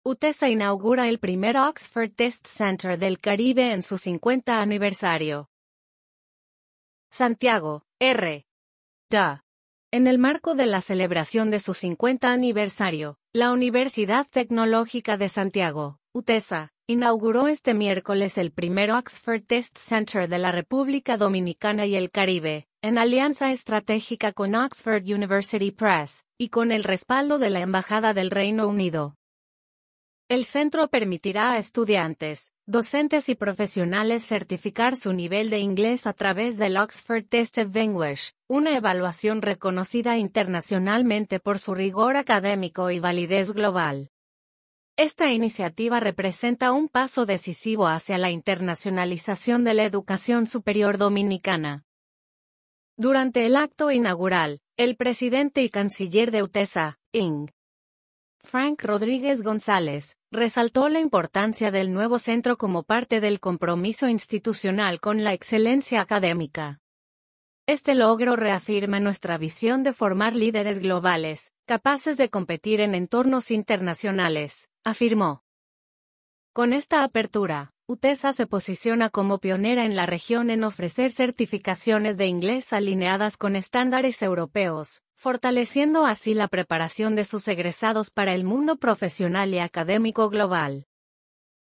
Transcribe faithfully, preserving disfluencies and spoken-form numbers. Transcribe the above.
UTESA inaugura el primer Oxford Test Center del Caribe en su cincuenta aniversario. Santiago, R. Da. En el marco de la celebración de su cincuenta aniversario, la Universidad Tecnológica de Santiago, UTESA, inauguró este miércoles el primer Oxford Test Center de la República Dominicana y el Caribe, en alianza estratégica con Oxford University Press, y con el respaldo de la Embajada del Reino Unido. El centro permitirá a estudiantes, docentes y profesionales certificar su nivel de inglés a través del Oxford Test of English, una evaluación reconocida internacionalmente por su rigor académico y validez global. Esta iniciativa representa un paso decisivo hacia la internacionalización de la educación superior dominicana. Durante el acto inaugural, el presidente y canciller de UTESA, Ing. Frank Rodríguez González, resaltó la importancia del nuevo centro como parte del compromiso institucional con la excelencia académica. Este logro reafirma nuestra visión de formar líderes globales, capaces de competir en entornos internacionales, afirmó. Con esta apertura, UTESA se posiciona como pionera en la región en ofrecer certificaciones de inglés alineadas con estándares europeos, fortaleciendo así la preparación de sus egresados para el mundo profesional y académico global.